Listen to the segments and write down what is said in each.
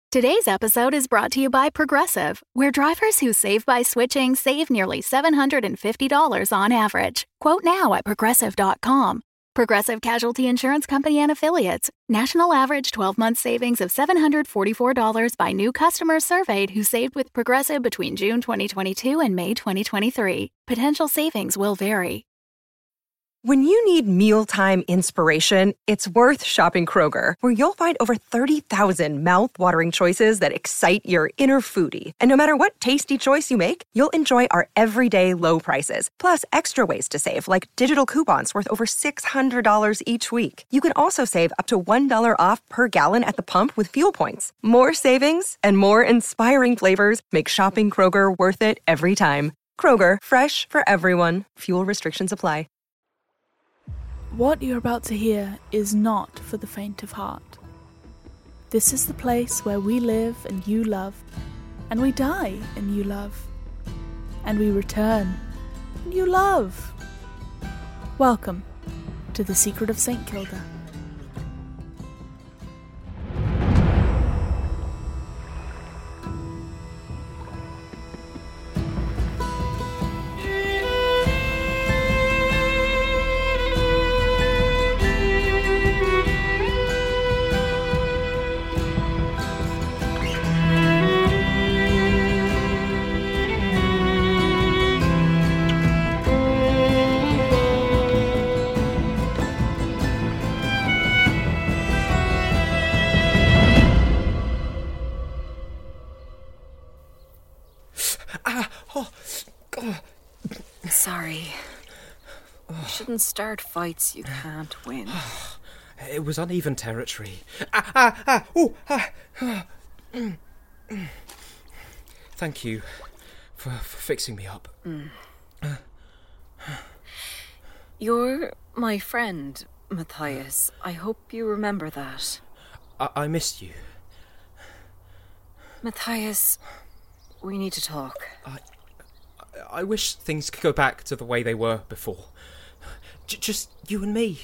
Today's episode is brought to you by Progressive, where drivers who save by switching save nearly $750 on average. Quote now at Progressive.com. Progressive Casualty Insurance Company and Affiliates. National average 12-month savings of $744 by new customers surveyed who saved with Progressive between June 2022 and May 2023. Potential savings will vary. When you need mealtime inspiration, it's worth shopping Kroger, where you'll find over 30,000 mouth-watering choices that excite your inner foodie. And no matter what tasty choice you make, you'll enjoy our everyday low prices, plus extra ways to save, like digital coupons worth over $600 each week. You can also save up to $1 off per gallon at the pump with fuel points. More savings and more inspiring flavors make shopping Kroger worth it every time. Kroger, fresh for everyone. Fuel restrictions apply. What you're about to hear is not for the faint of heart. This is the place where we live and you love, and we die and you love, and we return and you love. Welcome to The Secret of St. Kilda. Sorry. You shouldn't start fights you can't win. It was uneven territory. Thank you for fixing me up. You're my friend, Matthias. I hope you remember that. I missed you. Matthias, we need to talk. I wish things could go back to the way they were before. Just you and me.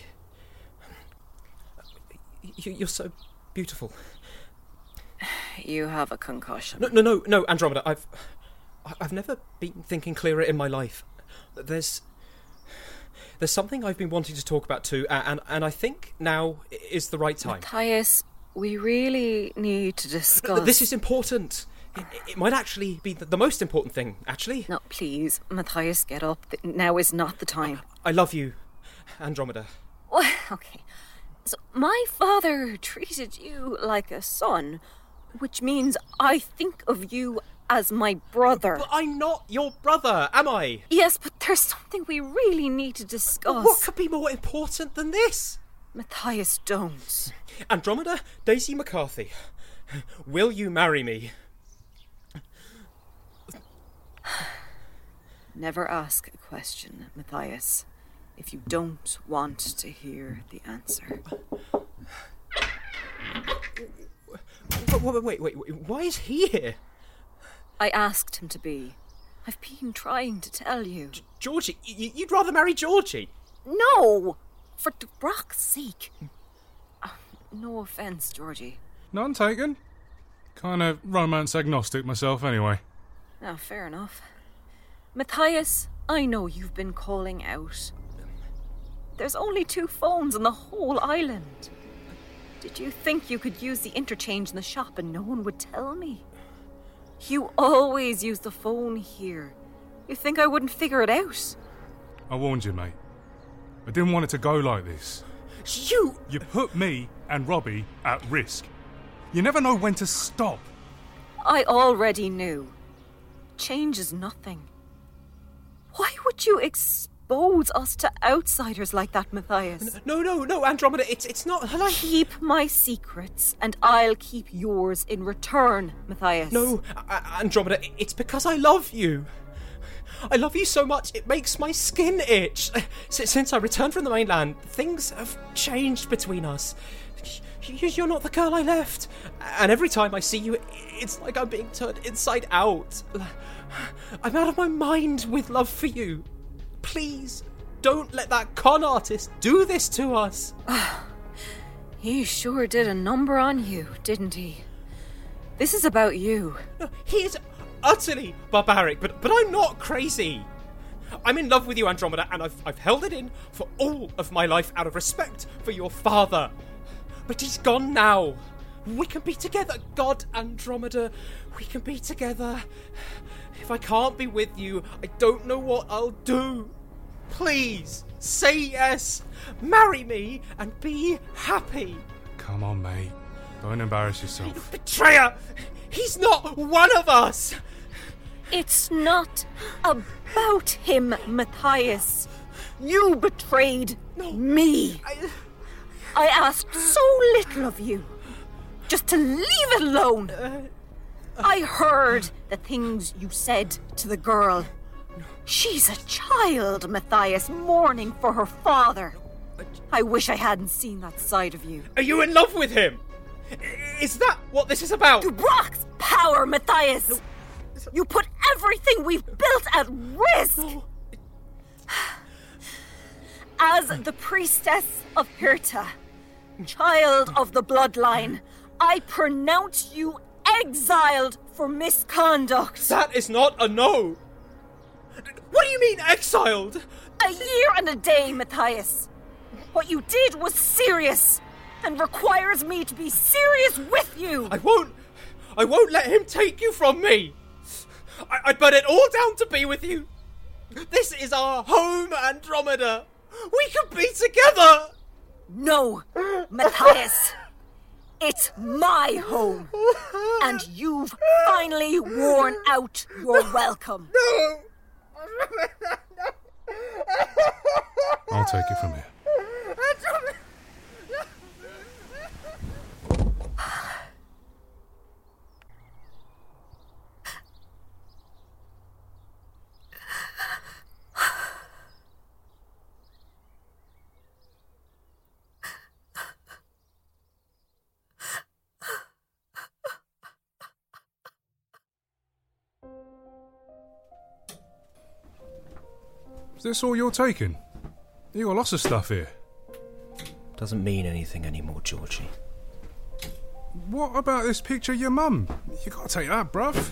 You're so beautiful. You have a concussion. No, Andromeda. I've never been thinking clearer in my life. There's something I've been wanting to talk about too, and I think now is the right time. Matthias, we really need to discuss... This is important. It might actually be the most important thing, actually. No, please, Matthias, get up. Now is not the time. I love you, Andromeda. Well, okay. So, my father treated you like a son, which means I think of you as my brother. But I'm not your brother, am I? Yes, but there's something we really need to discuss. What could be more important than this? Matthias, don't. Andromeda Daisy McCarthy, will you marry me? Never ask a question, Matthias, if you don't want to hear the answer. Wait, why is he here? I asked him to be. I've been trying to tell you. Georgie, you'd rather marry Georgie? No! For Brock's sake. No offence, Georgie. None taken. Kind of romance agnostic myself anyway. Oh, fair enough. Matthias, I know you've been calling out. There's only 2 phones on the whole island. Did you think you could use the interchange in the shop and no one would tell me? You always use the phone here. You think I wouldn't figure it out? I warned you, mate. I didn't want it to go like this. You put me and Robbie at risk. You never know when to stop. I already knew. Change is nothing. Why would you expose us to outsiders like that, Matthias? No, Andromeda, it's not like... Keep my secrets, and I'll keep yours in return, Matthias. No, Andromeda, it's because I love you. I love you so much, it makes my skin itch. Since I returned from the mainland, things have changed between us. You're not the girl I left. And every time I see you, it's like I'm being turned inside out. I'm out of my mind with love for you. Please, don't let that con artist do this to us. He sure did a number on you, didn't he? This is about you. No, he is utterly barbaric, but I'm not crazy. I'm in love with you, Andromeda, and I've held it in for all of my life out of respect for your father. But he's gone now. We can be together, God, Andromeda. We can be together. If I can't be with you, I don't know what I'll do. Please, say yes. Marry me and be happy. Come on, mate. Don't embarrass yourself. Betrayer! He's not one of us! It's not about him, Matthias. You betrayed me. I asked so little of you. Just to leave it alone. I heard the things you said to the girl. She's a child, Matthias, mourning for her father. I wish I hadn't seen that side of you. Are you in love with him? Is that what this is about? To Brock's power, Matthias! No. You put everything we've built at risk! No. As the priestess of Hirta, child of the bloodline, I pronounce you exiled for misconduct. That is not a no. What do you mean, exiled? A year and a day, Matthias. What you did was serious and requires me to be serious with you. I won't let him take you from me. I'd burn it all down to be with you. This is our home, Andromeda. We can be together. No, Matthias. It's my home. And you've finally worn out your welcome. No. I'll take it from here. Is this all you're taking? You got lots of stuff here. Doesn't mean anything anymore, Georgie. What about this picture of your mum? You gotta take that, bruv.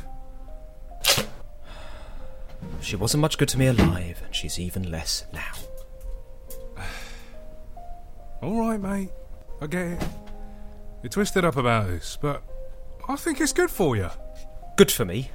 She wasn't much good to me alive, and she's even less now. Alright, mate. I get it. You're twisted up about this, but I think it's good for you. Good for me?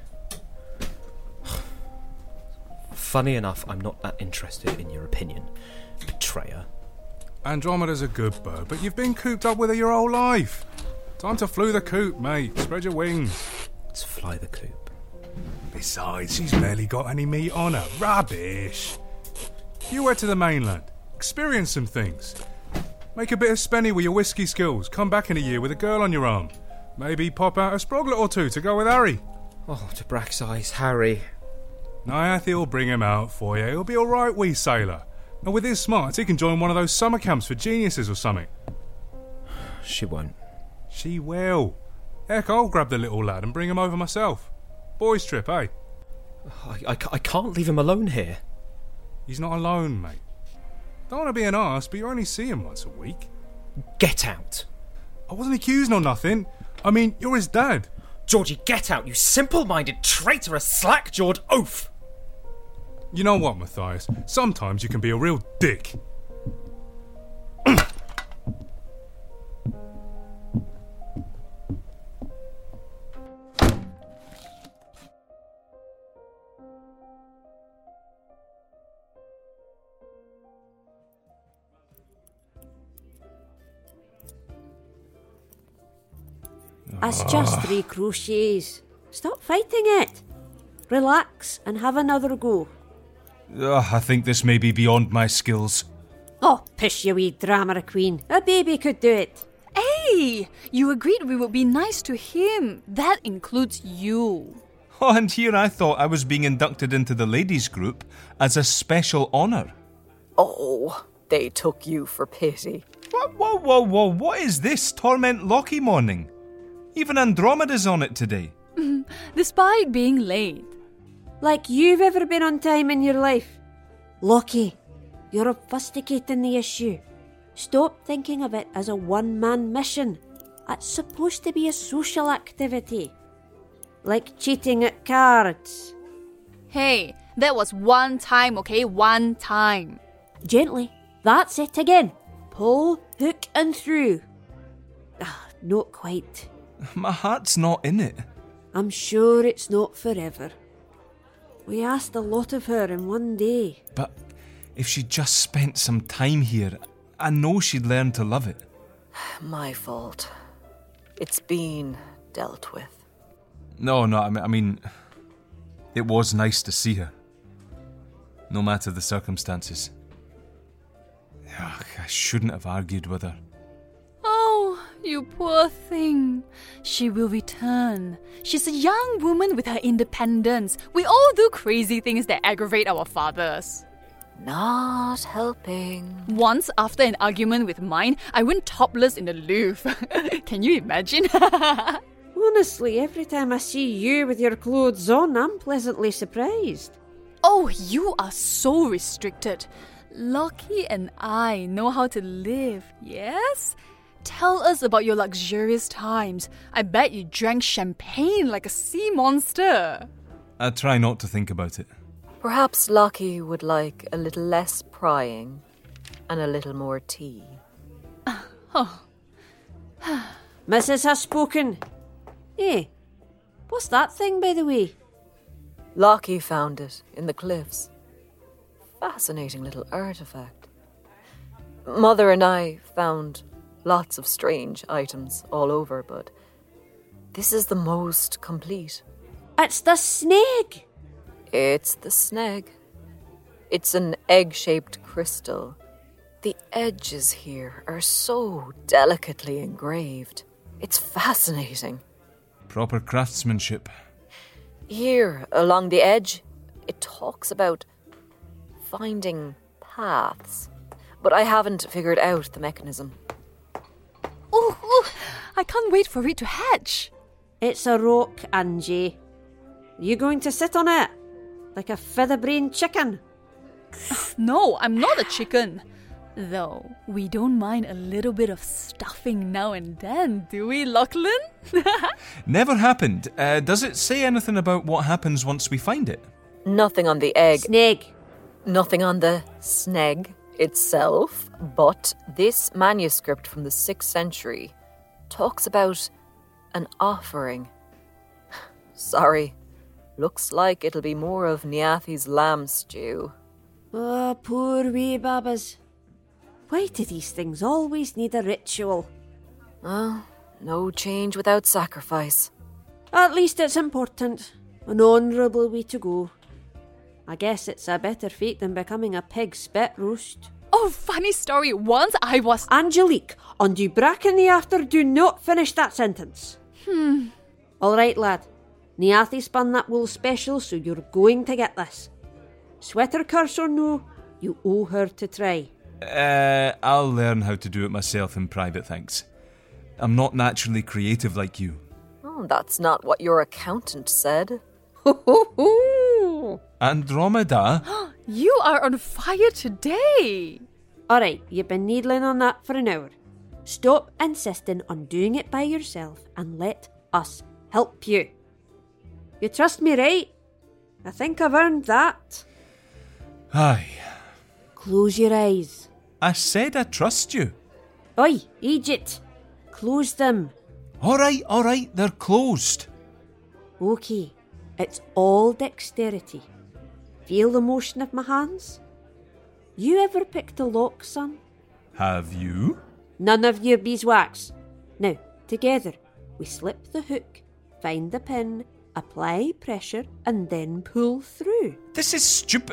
Funny enough, I'm not that interested in your opinion, betrayer. Andromeda's a good bird, but you've been cooped up with her your whole life. Time to flew the coop, mate. Spread your wings. Let's fly the coop. Besides, she's barely got any meat on her. Rubbish. You went to the mainland. Experience some things. Make a bit of spenny with your whiskey skills. Come back in a year with a girl on your arm. Maybe pop out a sproglet or two to go with Harry. Oh, to Brack's eyes, Harry. Niathy will bring him out for you. He'll be alright, wee sailor. And with his smarts, he can join one of those summer camps for geniuses or something. She won't. She will. Heck, I'll grab the little lad and bring him over myself. Boys trip, eh? I can't leave him alone here. He's not alone, mate. Don't want to be an arse, but you only see him once a week. Get out. I wasn't accused or nothing. I mean, you're his dad. Georgie, get out, you simple-minded, traitorous, slack-jawed oaf! You know what, Matthias? Sometimes you can be a real dick. That's just 3 crochets. Stop fighting it. Relax and have another go. I think this may be beyond my skills. Oh, pish you wee drama queen. A baby could do it. Hey! You agreed we would be nice to him. That includes you. Oh, and here I thought I was being inducted into the ladies' group as a special honour. Oh, they took you for pity. Whoa, what is this Torment Loki morning? Even Andromeda's on it today. Despite being late. Like you've ever been on time in your life. Loki, you're obfuscating the issue. Stop thinking of it as a one-man mission. It's supposed to be a social activity. Like cheating at cards. Hey, that was one time, okay? One time. Gently. That's it again. Pull, hook and through. Not quite. My heart's not in it. I'm sure it's not forever. We asked a lot of her in one day. But if she just spent some time here, I know she'd learn to love it. My fault. It's been dealt with. No, I mean, it was nice to see her. No matter the circumstances. Ugh, I shouldn't have argued with her. Oh, you poor thing. She will return. She's a young woman with her independence. We all do crazy things that aggravate our fathers. Not helping. Once, after an argument with mine, I went topless in the Louvre. Can you imagine? Honestly, every time I see you with your clothes on, I'm pleasantly surprised. Oh, you are so restricted. Lockie and I know how to live, yes? Tell us about your luxurious times. I bet you drank champagne like a sea monster. I try not to think about it. Perhaps Lockie would like a little less prying and a little more tea. Mrs. has spoken. Hey, what's that thing, by the way? Lockie found it in the cliffs. Fascinating little artifact. Mother and I found lots of strange items all over, but this is the most complete. It's the snake! It's the sneg. It's an egg-shaped crystal. The edges here are so delicately engraved. It's fascinating. Proper craftsmanship. Here, along the edge, it talks about finding paths, but I haven't figured out the mechanism. Ooh, I can't wait for it to hatch. It's a rock, Angie. You going to sit on it? Like a feather-brained chicken? No, I'm not a chicken. Though, we don't mind a little bit of stuffing now and then, do we, Lachlan? Never happened. Does it say anything about what happens once we find it? Nothing on the egg. Sneg. Nothing on the sneg itself, but this manuscript from the 6th century talks about an offering. Sorry, looks like it'll be more of Niathi's lamb stew. Oh, poor wee babas. Why do these things always need a ritual? Well, no change without sacrifice. At least it's important. An honourable way to go. I guess it's a better fate than becoming a pig spit roast. Oh, funny story. Once I was... Angelique, on du bracken the after, do not finish that sentence. All right, lad. Niathi spun that wool special, so you're going to get this. Sweater curse or no, you owe her to try. I'll learn how to do it myself in private, thanks. I'm not naturally creative like you. Oh, that's not what your accountant said. Ho ho ho! Andromeda? You are on fire today. All right, you've been needling on that for an hour. Stop insisting on doing it by yourself and let us help you. You trust me, right? I think I've earned that. Aye. Close your eyes. I said I trust you. Oi, Egypt. Close them. All right, they're closed. Okay, it's all dexterity. Feel the motion of my hands? You ever picked a lock, son? Have you? None of your beeswax. Now, together, we slip the hook, find the pin, apply pressure, and then pull through. This is stupid.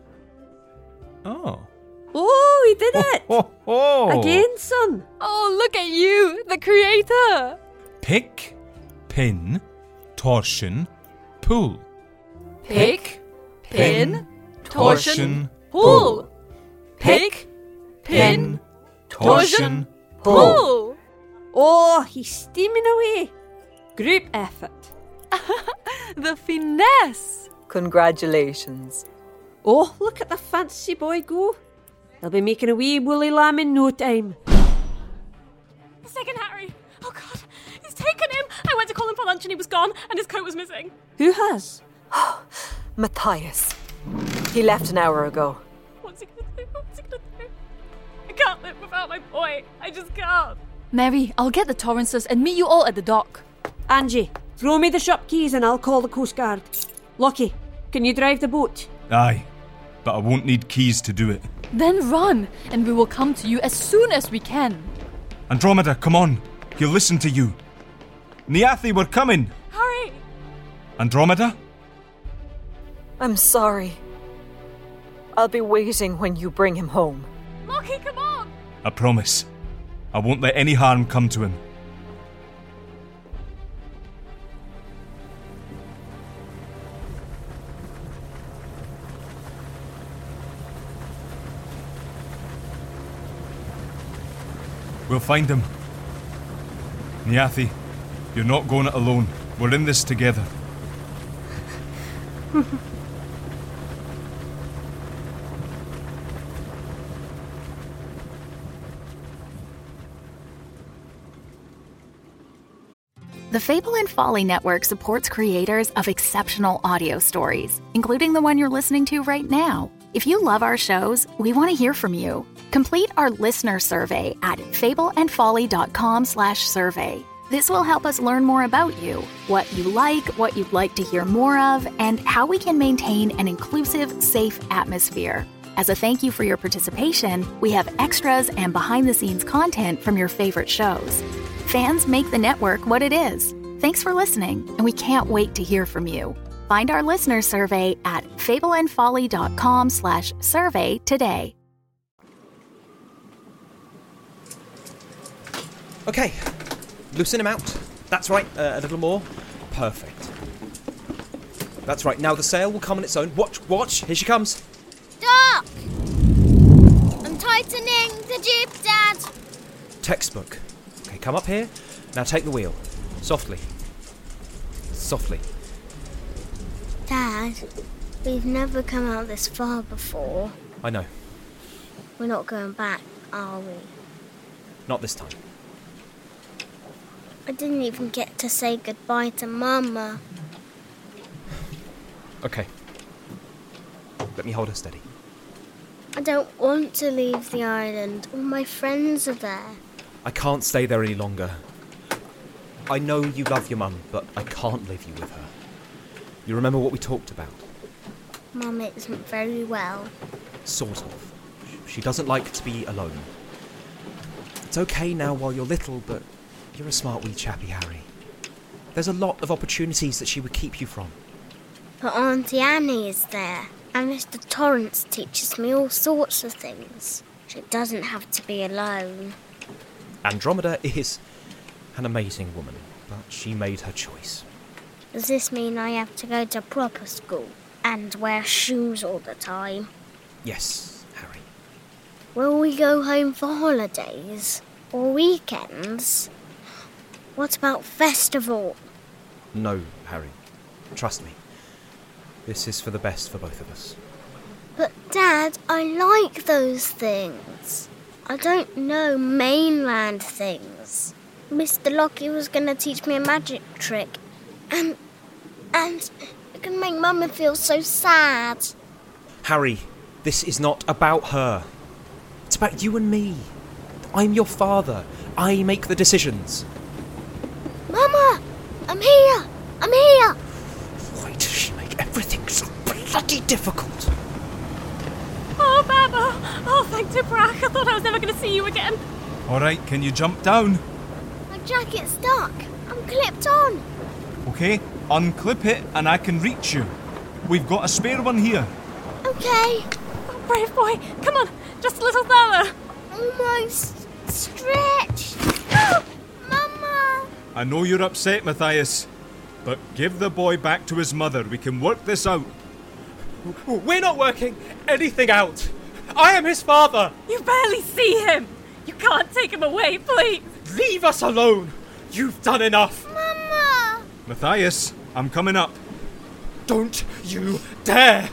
Oh. Oh, we did it! Oh. Again, son. Oh, look at you, the creator. Pick, pin, torsion, pull. Pick, pin, torsion, pull. Pick, pin, torsion, pull. Oh, he's steaming away. Group effort. The finesse. Congratulations. Oh, look at the fancy boy go. He'll be making a wee woolly lamb in no time. He's taken Harry. Oh, God. He's taken him. I went to call him for lunch. and he was gone, and his coat was missing. Who has? Matthias. He left an hour ago. What's he gonna do? What's he gonna do? I can't live without my boy. I just can't. Mary, I'll get the Torrances and meet you all at the dock. Angie, throw me the ship keys and I'll call the Coast Guard. Lockie, can you drive the boat? Aye, but I won't need keys to do it. Then run, and we will come to you as soon as we can. Andromeda, come on. He'll listen to you. Niathi, we're coming. Hurry! Andromeda? I'm sorry. I'll be waiting when you bring him home. Lockie, come on! I promise. I won't let any harm come to him. We'll find him. Niathi, you're not going it alone. We're in this together. The Fable and Folly Network supports creators of exceptional audio stories, including the one you're listening to right now. If you love our shows, we want to hear from you. Complete our listener survey at fableandfolly.com/survey. This will help us learn more about you, what you like, what you'd like to hear more of, and how we can maintain an inclusive, safe atmosphere. As a thank you for your participation, we have extras and behind-the-scenes content from your favorite shows. Fans make the network what it is. Thanks for listening, and we can't wait to hear from you. Find our listener survey at fableandfolly.com/survey today. Okay, loosen him out. That's right, a little more. Perfect. That's right, now the sail will come on its own. Watch, here she comes. Stop! I'm tightening the jib, Dad. Textbook. Okay, come up here. Now take the wheel. Softly. Softly. Dad, we've never come out this far before. I know. We're not going back, are we? Not this time. I didn't even get to say goodbye to Mama. Okay. Let me hold her steady. I don't want to leave the island. All my friends are there. I can't stay there any longer. I know you love your mum, but I can't leave you with her. You remember what we talked about? Mum isn't very well. Sort of. She doesn't like to be alone. It's okay now while you're little, but you're a smart wee chappy, Harry. There's a lot of opportunities that she would keep you from. But Auntie Annie is there, and Mr. Torrance teaches me all sorts of things. She doesn't have to be alone. Andromeda is an amazing woman, but she made her choice. Does this mean I have to go to proper school and wear shoes all the time? Yes, Harry. Will we go home for holidays or weekends? What about festival? No, Harry. Trust me. This is for the best for both of us. But Dad, I like those things. I don't know mainland things. Mr. Lockie was going to teach me a magic trick. And it can make Mama feel so sad. Harry, this is not about her. It's about you and me. I'm your father. I make the decisions. Mama! I'm here! I'm here! Why does she make everything so bloody difficult? Oh, Baba! Oh, thank Tibrak. I thought I was never going to see you again. Alright, can you jump down? My jacket's stuck. I'm clipped on. Okay, unclip it and I can reach you. We've got a spare one here. Okay. Oh, brave boy. Come on, just a little further. Almost stretched. Oh, Mama! I know you're upset, Matthias, but give the boy back to his mother. We can work this out. We're not working anything out. I am his father. You barely see him. You can't take him away, please. Leave us alone. You've done enough. Mama! Matthias, I'm coming up. Don't you dare.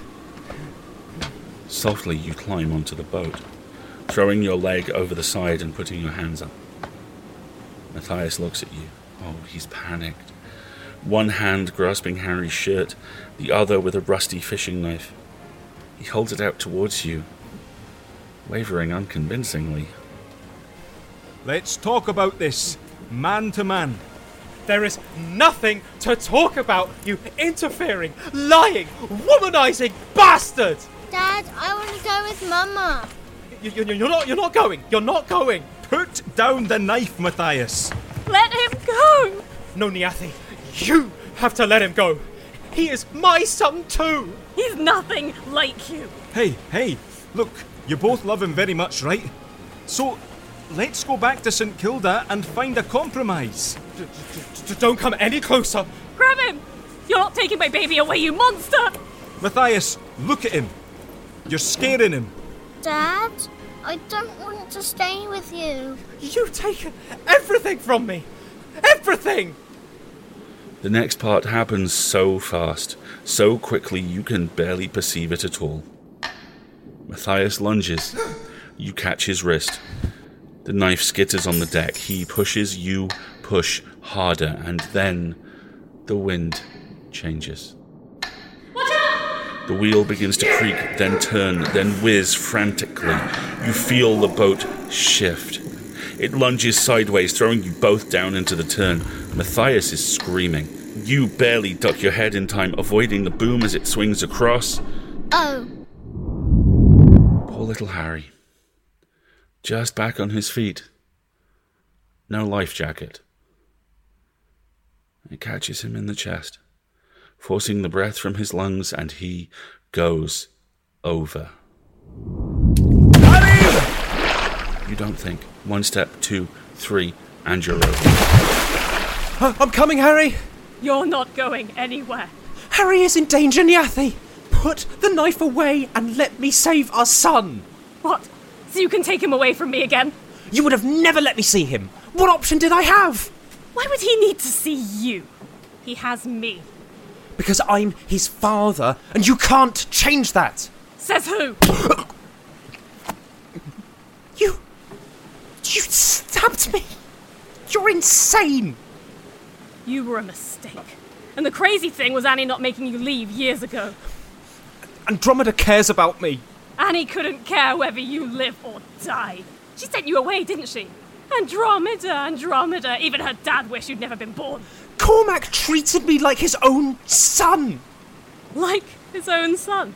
Softly you climb onto the boat, throwing your leg over the side and putting your hands up. Matthias looks at you. Oh, he's panicked. one hand grasping Harry's shirt, the other with a rusty fishing knife. He holds it out towards you, wavering unconvincingly. Let's talk about this, man to man. There is nothing to talk about, you interfering, lying, womanizing bastard! Dad, I want to go with Mama. You're not going. You're not going. Put down the knife, Matthias. Let him go! No, Niathi. You have to let him go. He is my son too. He's nothing like you. Hey, look, you both love him very much, right? So, let's go back to St Kilda and find a compromise. Don't come any closer. Grab him! You're not taking my baby away, you monster! Matthias, look at him. You're scaring him. Dad, I don't want to stay with you. You've taken everything from me. Everything! The next part happens so fast, so quickly you can barely perceive it at all. Matthias lunges. You catch his wrist. The knife skitters on the deck. He pushes, you push harder, and then the wind changes. Watch out! The wheel begins to creak, then turn, then whiz frantically. You feel the boat shift. It lunges sideways, throwing you both down into the turn. Matthias is screaming. You barely duck your head in time, avoiding the boom as it swings across. Oh. Poor little Harry. Just back on his feet. No life jacket. It catches him in the chest, forcing the breath from his lungs, and he goes over. Harry! You don't think. 1 step, 2, 3, and you're over. I'm coming, Harry. You're not going anywhere. Harry is in danger, Niathi. Put the knife away and let me save our son. What? So you can take him away from me again? You would have never let me see him. What option did I have? Why would he need to see you? He has me. Because I'm his father, and you can't change that. Says who? You stabbed me. You're insane. You were a mistake. And the crazy thing was Annie not making you leave years ago. Andromeda cares about me. Annie couldn't care whether you live or die. She sent you away, didn't she? Andromeda. Even her dad wished you'd never been born. Cormac treated me like his own son. Like his own son?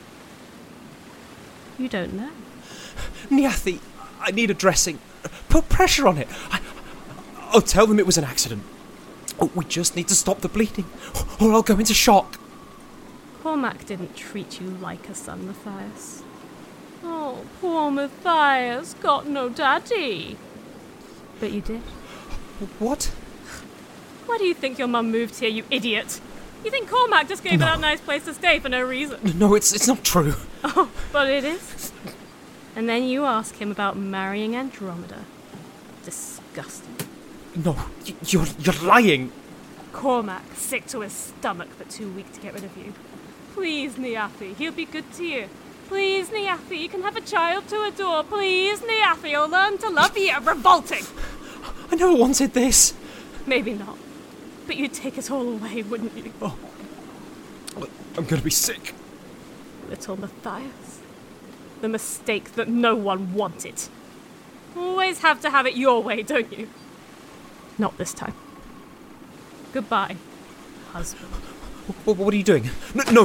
You don't know. Niathi, I need a dressing. Put pressure on it. I'll tell them it was an accident. Oh, we just need to stop the bleeding, or I'll go into shock. Cormac didn't treat you like a son, Matthias. Oh, poor Matthias got no daddy. But you did. What? Why do you think your mum moved here, you idiot? You think Cormac just gave her that nice place to stay for no reason? No, it's not true. Oh, but it is. And then you ask him about marrying Andromeda. Disgusting. No, you're lying. Cormac, sick to his stomach but too weak to get rid of you. Please, Niathi, he'll be good to you. Please, Niathi, you can have a child to adore. Please, Niathi, you'll learn to love you. Revolting! I never wanted this. Maybe not. But you'd take it all away, wouldn't you? Oh, I'm going to be sick. Little Matthias. The mistake that no one wanted. Always have to have it your way, don't you? Not this time. Goodbye, husband. What are you doing? No!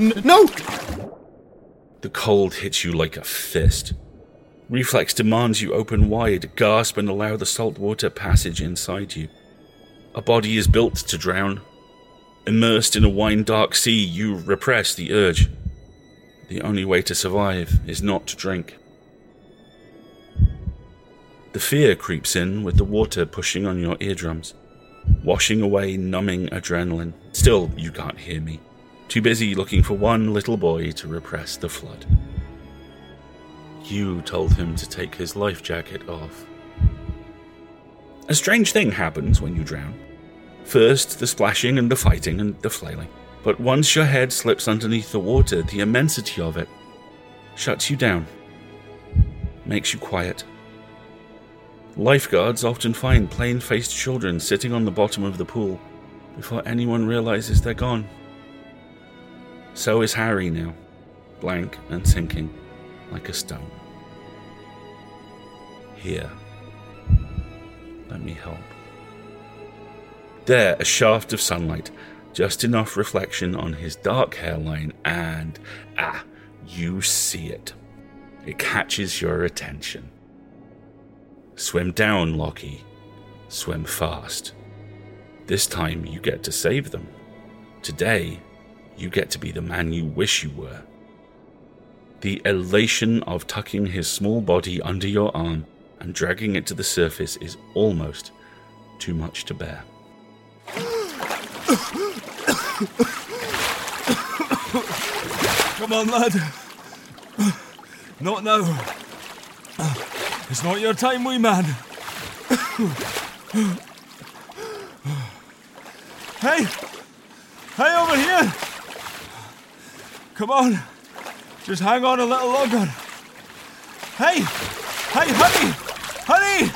The cold hits you like a fist. Reflex demands you open wide, gasp, and allow the salt water passage inside you. A body is built to drown. Immersed in a wine-dark sea, you repress the urge. The only way to survive is not to drink. The fear creeps in with the water pushing on your eardrums, washing away numbing adrenaline. Still, you can't hear me. Too busy looking for one little boy to repress the flood. You told him to take his life jacket off. A strange thing happens when you drown. First, the splashing and the fighting and the flailing. But once your head slips underneath the water, the immensity of it shuts you down, makes you quiet. Lifeguards often find plain-faced children sitting on the bottom of the pool, before anyone realises they're gone. So is Harry now, blank and sinking like a stone. Here. Let me help. There, a shaft of sunlight, just enough reflection on his dark hairline, and you see it. It catches your attention. Swim down, Lockie. Swim fast. This time you get to save them. Today, you get to be the man you wish you were. The elation of tucking his small body under your arm and dragging it to the surface is almost too much to bear. Come on, lad. Not now. It's not your time, wee man. Hey! Hey, over here! Come on. Just hang on a little longer. Hey! Hey, hurry! Hurry!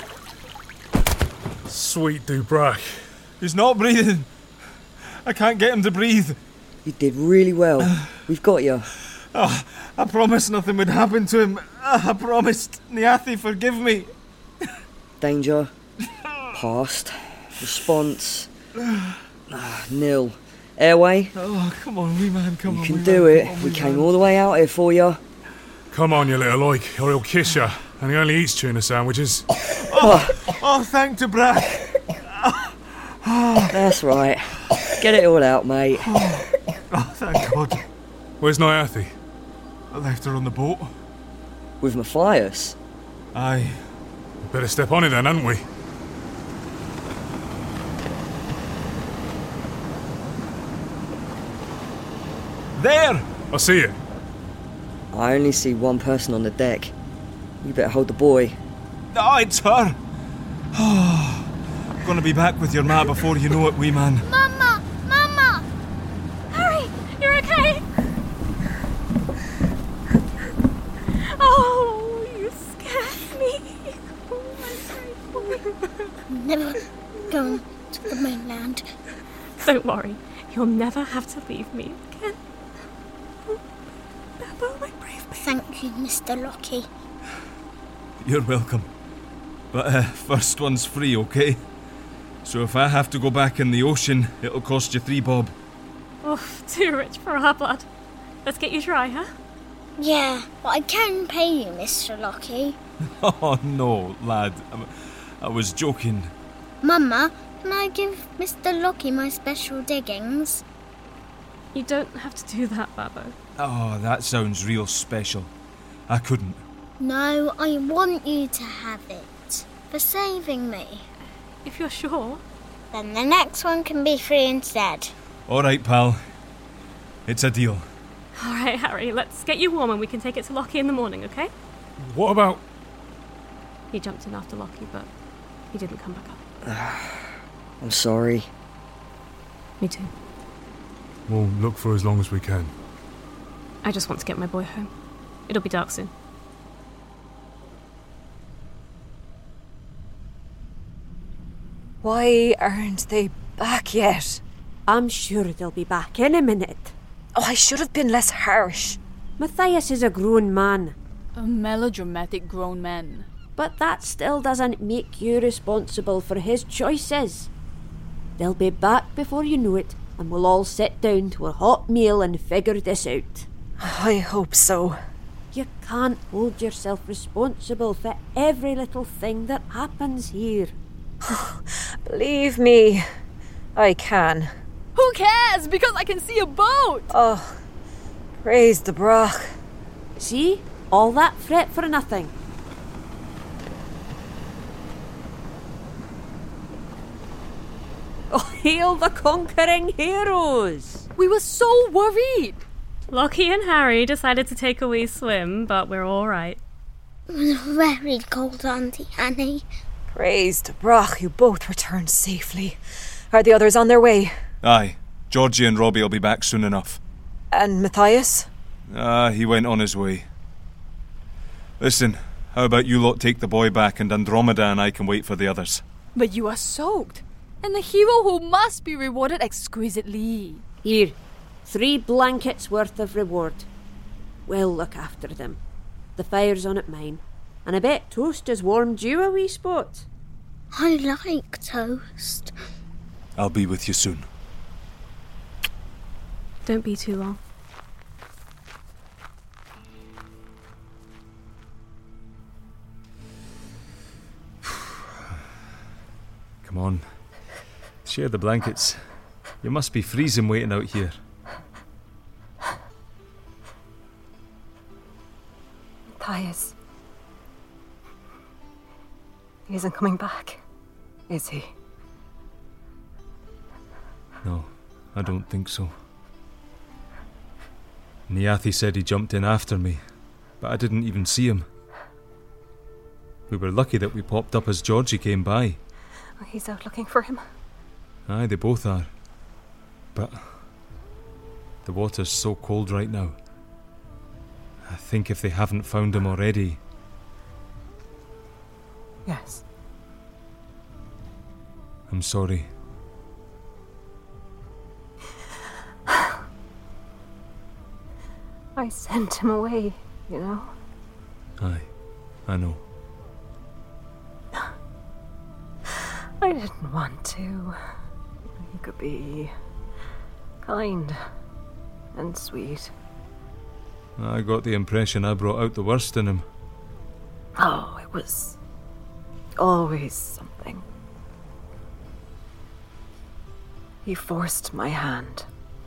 Sweet Dubrak. He's not breathing. I can't get him to breathe. You did really well. We've got you. Oh, I promised nothing would happen to him. I promised. Niathi, forgive me. Danger. Past. Response. Nil. Airway. Oh, come on, wee man, come on. You can do it. We came all the way out here for you. Come on, you little oik, or he'll kiss you. And he only eats tuna sandwiches. Oh, thank Dubrak. That's right. Get it all out, mate. Oh, thank God. Where's Niathi? I left her on the boat. With Matthias? Aye. Better step on it then, hadn't we? There! I see it. I only see one person on the deck. You better hold the boy. Oh, it's her! Gonna be back with your ma before you know it, wee man. Mama! Mama! Harry, you're okay? Oh, you scared me. Oh, my boy. I'm never going to the mainland. Don't worry, you'll never have to leave me again. Bebo, my brave baby. Thank you, Mr. Lockie. You're welcome. But first one's free, okay? So if I have to go back in the ocean, it'll cost you 3 bob. Oh, too rich for our blood. Let's get you dry, huh? Yeah, but I can pay you, Mr. Lockie. Oh, no, lad. I was joking. Mama, can I give Mr. Lockie my special diggings? You don't have to do that, Babbo. Oh, that sounds real special. I couldn't. No, I want you to have it. For saving me. If you're sure. Then the next one can be free instead. All right, pal. It's a deal. All right, Harry, let's get you warm and we can take it to Lockie in the morning, okay? What about... He jumped in after Lockie, but he didn't come back up. I'm sorry. Me too. We'll look for as long as we can. I just want to get my boy home. It'll be dark soon. Why aren't they back yet? I'm sure they'll be back in a minute. Oh, I should have been less harsh. Matthias is a grown man. A melodramatic grown man. But that still doesn't make you responsible for his choices. They'll be back before you know it, and we'll all sit down to a hot meal and figure this out. I hope so. You can't hold yourself responsible for every little thing that happens here. Believe me, I can. Who cares? Because I can see a boat! Oh, praise the Brach. See? All that fret for nothing. Oh, hail the conquering heroes! We were so worried! Lockie and Harry decided to take a wee swim, but we're all right. It was very cold, Auntie Annie. Praise the Brach, you both returned safely. Are the others on their way? Aye. Georgie and Robbie will be back soon enough. And Matthias? He went on his way. Listen, how about you lot take the boy back and Andromeda and I can wait for the others? But you are soaked. and a hero who must be rewarded exquisitely. Here, 3 blankets worth of reward. We'll look after them. The fire's on at mine, and I bet toast has warmed you a wee spot. I like toast. I'll be with you soon. Don't be too long. Come on. Share the blankets. You must be freezing waiting out here. Matthias. He isn't coming back, is he? No, I don't think so. Niathi said he jumped in after me, but I didn't even see him. We were lucky that we popped up as Georgie came by. Oh, he's out looking for him. Aye, they both are. But the water's so cold right now. I think if they haven't found him already... Yes. I'm sorry. I sent him away, you know. Aye, I know. I didn't want to. He could be kind and sweet. I got the impression I brought out the worst in him. Oh, it was always something. He forced my hand.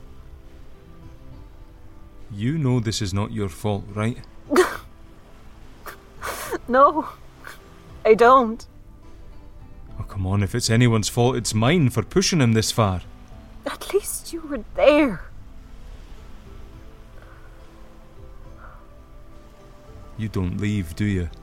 You know this is not your fault, right? No, I don't. Oh, come on, if it's anyone's fault, it's mine for pushing him this far. At least you were there. You don't leave, do you?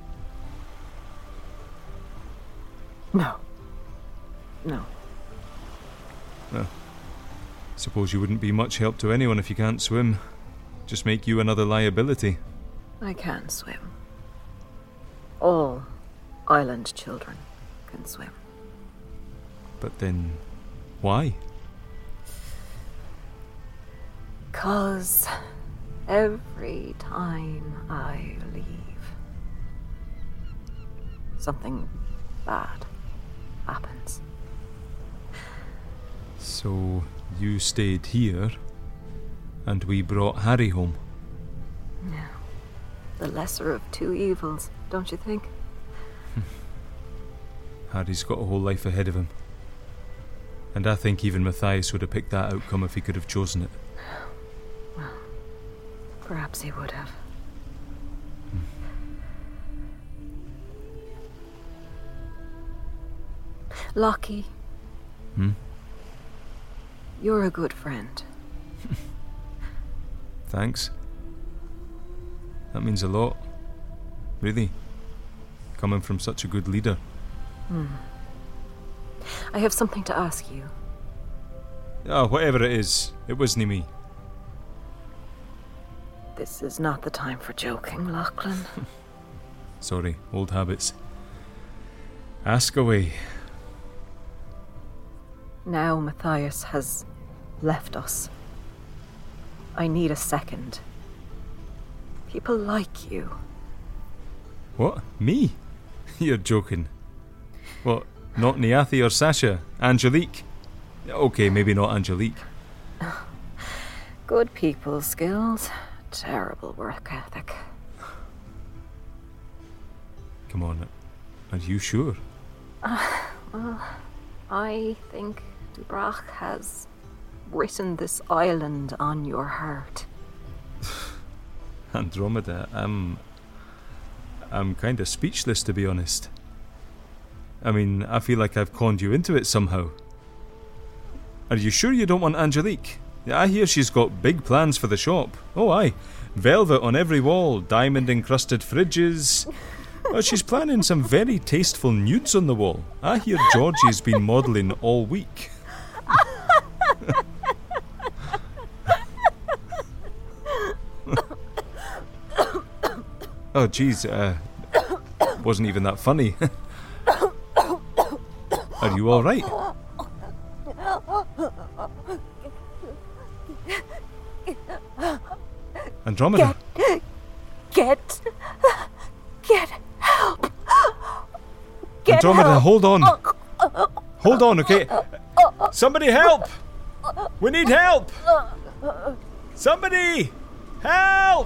No. No. Well, suppose you wouldn't be much help to anyone if you can't swim. Just make you another liability. I can swim. All island children can swim. But then, why? 'Cause every time I leave, something bad happens. So, you stayed here, and we brought Harry home. Yeah. The lesser of two evils, don't you think? Harry's got a whole life ahead of him. And I think even Matthias would have picked that outcome if he could have chosen it. Well, perhaps he would have. Lockie. You're a good friend. Thanks. That means a lot. Really. Coming from such a good leader. I have something to ask you. Oh, whatever it is, it wasn't me. This is not the time for joking, Lachlan. Sorry, old habits. Ask away. Now Matthias has left us. I need a second. People like you. What? Me? You're joking. What? Not Niathi or Sasha? Angelique? Okay, maybe not Angelique. Good people skills, terrible work ethic. Come on, are you sure? Well, I think Dubrach has written this island on your heart. Andromeda, I'm kind of speechless, to be honest. I mean, I feel like I've conned you into it somehow. Are you sure you don't want Angelique? I hear she's got big plans for the shop. Oh aye, velvet on every wall, diamond-encrusted fridges. Well, she's planning some very tasteful nudes on the wall. I hear Georgie's been modelling all week. Oh jeez, wasn't even that funny. Are you alright? Andromeda. Get help. Andromeda, help. hold on. Hold on, okay? Somebody help! We need help! Somebody! Help!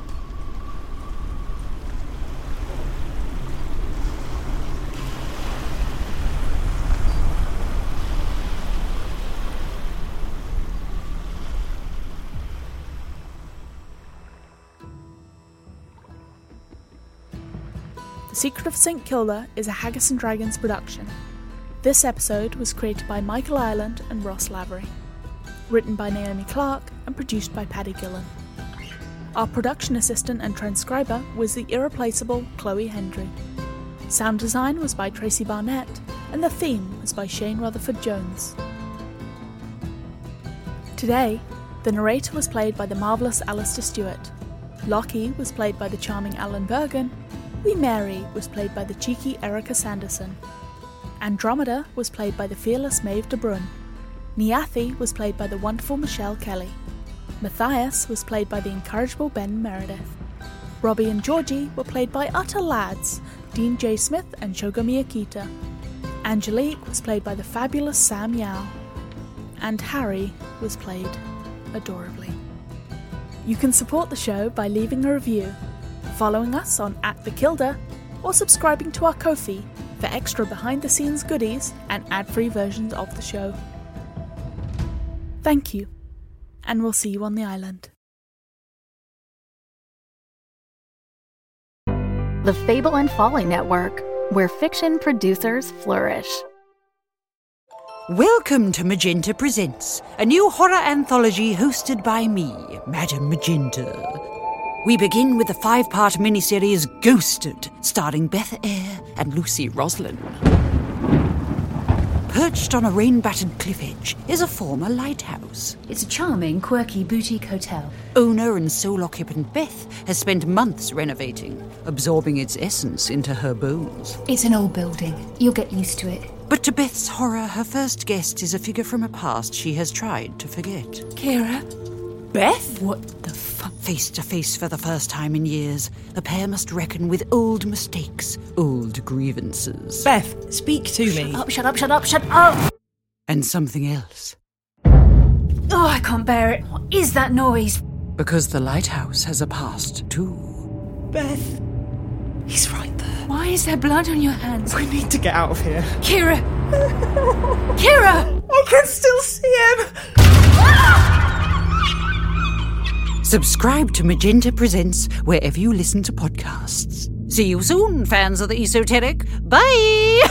The Secret of St. Kilda is a Haggis and Dragons production. This episode was created by Michael Ireland and Ross Lavery. Written by Naomi Clark and produced by Paddy Gillen. Our production assistant and transcriber was the irreplaceable Chloe Hendry. Sound design was by Tracy Barnett, and the theme was by Shane Rutherford-Jones. Today, the narrator was played by the marvellous Alistair Stewart. Lockie was played by the charming Alan Bergen. Wee Mary was played by the cheeky Erica Sanderson. Andromeda was played by the fearless Maeve de Brun. Niathi was played by the wonderful Michelle Kelly. Matthias was played by the incorrigible Ben Meredith. Robbie and Georgie were played by utter lads, Dean J. Smith and Shogo Miyakita. Angelique was played by the fabulous Sam Yao. And Harry was played adorably. You can support the show by leaving a review, following us on @thekilda, or subscribing to our Ko-fi for extra behind-the-scenes goodies and ad-free versions of the show. Thank you, and we'll see you on the island. The Fable and Folly Network, where fiction producers flourish. Welcome to Magenta Presents, a new horror anthology hosted by me, Madam Magenta. We begin with the 5-part miniseries Ghosted, starring Beth Eyre and Lucy Roslin. Perched on a rain-battered cliff edge is a former lighthouse. It's a charming, quirky boutique hotel. Owner and sole occupant Beth has spent months renovating, absorbing its essence into her bones. It's an old building. You'll get used to it. But to Beth's horror, her first guest is a figure from a past she has tried to forget. Kira? Beth? What the fuck? Face to face for the first time in years, the pair must reckon with old mistakes, old grievances. Beth, speak to me. Shut up! And something else. Oh, I can't bear it. What is that noise? Because the lighthouse has a past, too. Beth. He's right there. Why is there blood on your hands? We need to get out of here. Kira! Kira! I can still see him! Subscribe to Magenta Presents wherever you listen to podcasts. See you soon, fans of the esoteric. Bye!